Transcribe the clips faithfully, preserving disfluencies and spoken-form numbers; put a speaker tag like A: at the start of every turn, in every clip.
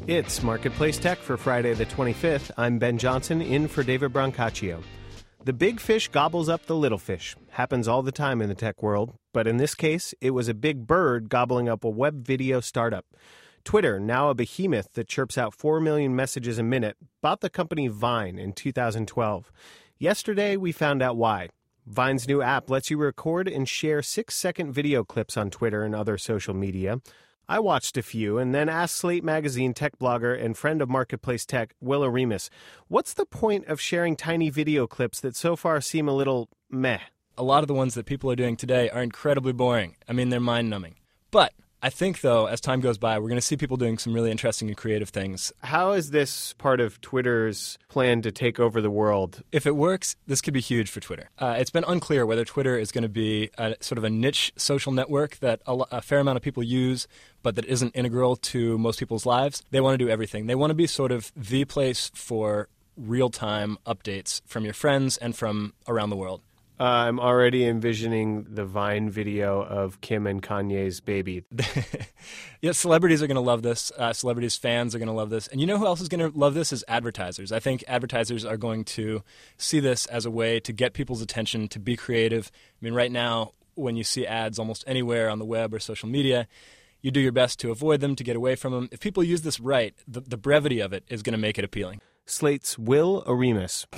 A: It's Marketplace Tech for Friday the twenty-fifth. I'm Ben Johnson, in for David Brancaccio. The big fish gobbles up the little fish. Happens all the time in the tech world. But in this case, it was a big bird gobbling up a web video startup. Twitter, now a behemoth that chirps out four million messages a minute, bought the company Vine in two thousand twelve. Yesterday, we found out why. Vine's new app lets you record and share six-second video clips on Twitter and other social media. I watched a few and then asked Slate Magazine tech blogger and friend of Marketplace Tech, Will Oremus, what's the point of sharing tiny video clips that so far seem a little meh?
B: A lot of the ones that people are doing today are incredibly boring. I mean, they're mind-numbing. But I think, though, as time goes by, we're going to see people doing some really interesting and creative things.
A: How is this part of Twitter's plan to take over the world?
B: If it works, this could be huge for Twitter. Uh, it's been unclear whether Twitter is going to be a, sort of a niche social network that a, a fair amount of people use, but that isn't integral to most people's lives. They want to do everything. They want to be sort of the place for real-time updates from your friends and from around the world.
A: Uh, I'm already envisioning the Vine video of Kim and Kanye's baby.
B: Yeah, celebrities are going to love this. Uh, celebrities' fans are going to love this. And you know who else is going to love this is advertisers. I think advertisers are going to see this as a way to get people's attention, to be creative. I mean, right now, when you see ads almost anywhere on the web or social media, you do your best to avoid them, to get away from them. If people use this right, the, the brevity of it is going to make it appealing.
A: Slate's Will Oremus.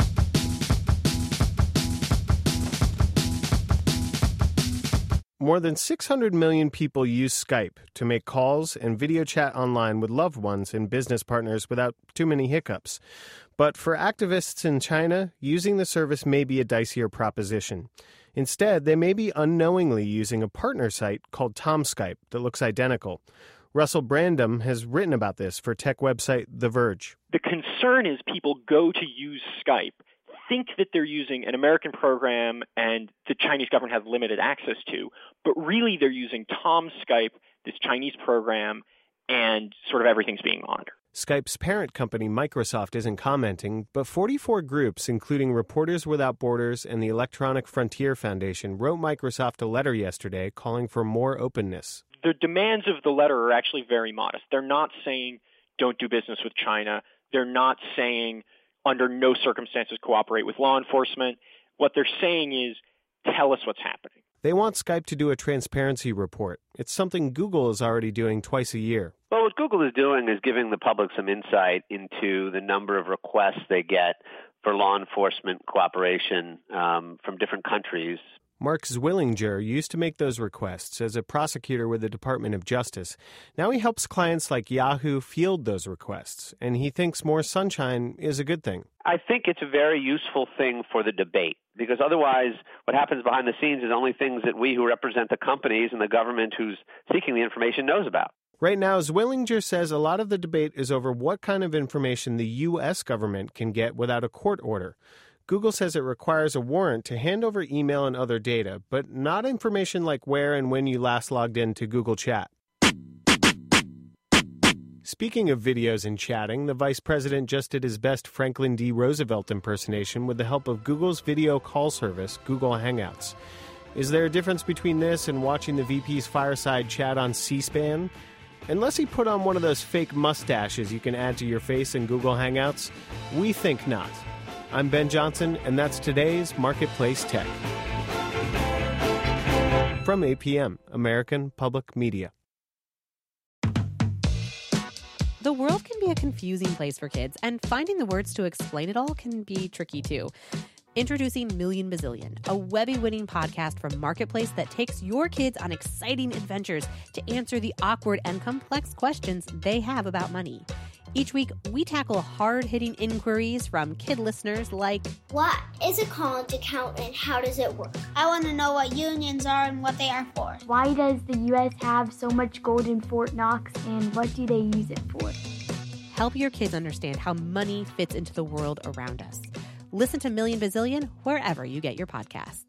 A: More than six hundred million people use Skype to make calls and video chat online with loved ones and business partners without too many hiccups. But for activists in China, using the service may be a dicier proposition. Instead, they may be unknowingly using a partner site called TomSkype that looks identical. Russell Brandom has written about this for tech website The Verge.
C: The concern is people go to use Skype, think that they're using an American program and the Chinese government has limited access to, but really they're using TomSkype, this Chinese program, and sort of everything's being monitored.
A: Skype's parent company, Microsoft, isn't commenting, but forty-four groups, including Reporters Without Borders and the Electronic Frontier Foundation, wrote Microsoft a letter yesterday calling for more openness.
C: The demands of the letter are actually very modest. They're not saying don't do business with China. They're not saying under no circumstances cooperate with law enforcement. What they're saying is, tell us what's happening.
A: They want Skype to do a transparency report. It's something Google is already doing twice a year.
D: Well, what Google is doing is giving the public some insight into the number of requests they get for law enforcement cooperation um, from different countries.
A: Mark Zwillinger used to make those requests as a prosecutor with the Department of Justice. Now he helps clients like Yahoo field those requests, and he thinks more sunshine is a good thing.
D: I think it's a very useful thing for the debate, because otherwise what happens behind the scenes is only things that we who represent the companies and the government who's seeking the information knows about.
A: Right now, Zwillinger says a lot of the debate is over what kind of information the U S government can get without a court order. Google says it requires a warrant to hand over email and other data, but not information like where and when you last logged in to Google Chat. Speaking of videos and chatting, the vice president just did his best Franklin D. Roosevelt impersonation with the help of Google's video call service, Google Hangouts. Is there a difference between this and watching the V P's fireside chat on C-SPAN? Unless he put on one of those fake mustaches you can add to your face in Google Hangouts, we think not. I'm Ben Johnson, and that's today's Marketplace Tech. From A P M, American Public Media.
E: The world can be a confusing place for kids, and finding the words to explain it all can be tricky too. Introducing Million Bazillion, a Webby-winning podcast from Marketplace that takes your kids on exciting adventures to answer the awkward and complex questions they have about money. Each week, we tackle hard-hitting inquiries from kid listeners like,
F: what is a college account and how does it work?
G: I want to know what unions are and what they are for.
H: Why does the U S have so much gold in Fort Knox and what do they use it for?
E: Help your kids understand how money fits into the world around us. Listen to Million Bazillion wherever you get your podcasts.